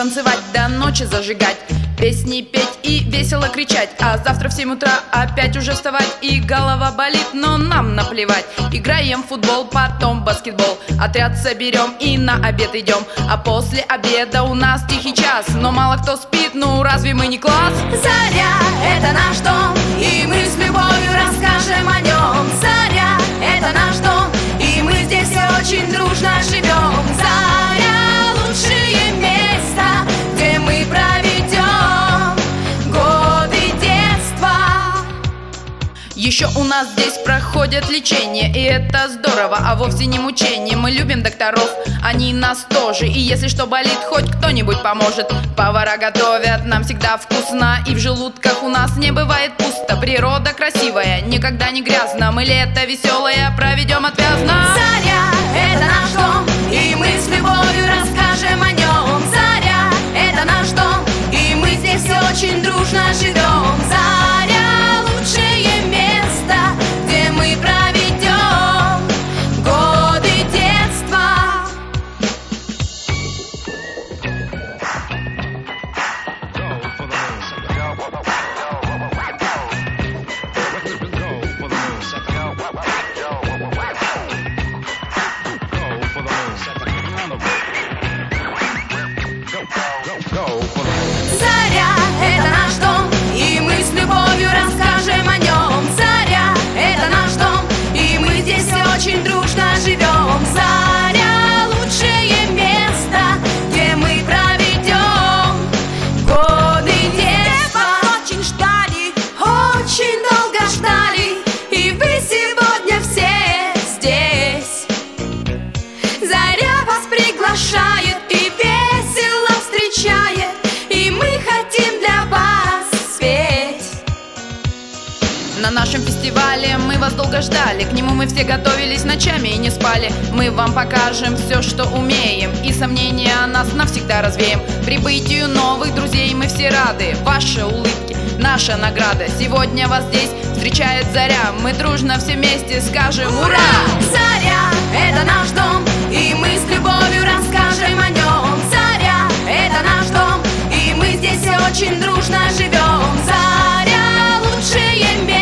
танцевать, до ночи зажигать, песни петь и весело кричать. А завтра в 7 утра опять уже вставать, и голова болит, но нам наплевать. Играем в футбол, потом баскетбол, отряд соберем и на обед идем. А после обеда у нас тихий час, но мало кто спит, ну разве мы не класс? Заря — это наш дом, и мы с любовью расскажем о нем. Заря — это наш дом, и мы здесь все очень дружно живем. Заря — лучшее место, где мы проведем годы детства. Еще у нас здесь проходят лечение, и это здорово, а вовсе не мучение. Мы любим докторов, они нас тоже, и если что болит, хоть кто-нибудь поможет. Повара готовят нам всегда вкусно, и в желудках у нас не бывает пусто. Природа красивая, никогда не грязно, мы лето веселое проведем отвязно. Заря — это наш дом, и мы с любовью расскажем о нем. Заря — это наш дом, и мы здесь все очень дружно живем. Заря — лучшее место, где мы проведем годы детства. Заря — это наш дом, и мы с любовью расскажем о нем. Заря — это наш дом, и мы здесь все очень дружно живем. Заря — лучшее место, где мы проведем годы детства. Очень ждали, очень долго ждали, и вы сегодня все здесь. Заря вас приглашает и весело встречает, и мы хотим для вас спеть. На нашем фестивале мы вас долго ждали, к нему мы все готовились ночами и не спали. Мы вам покажем все, что умеем, и сомнения о нас навсегда развеем. Прибытию новых друзей мы все рады, ваши улыбки — наша награда. Сегодня вас здесь встречает Заря, мы дружно все вместе скажем ура! Заря — это наш дом, и мы с любовью расскажем о нем. Заря — это наш дом, и мы здесь все очень дружно живем. Заря — лучшее место,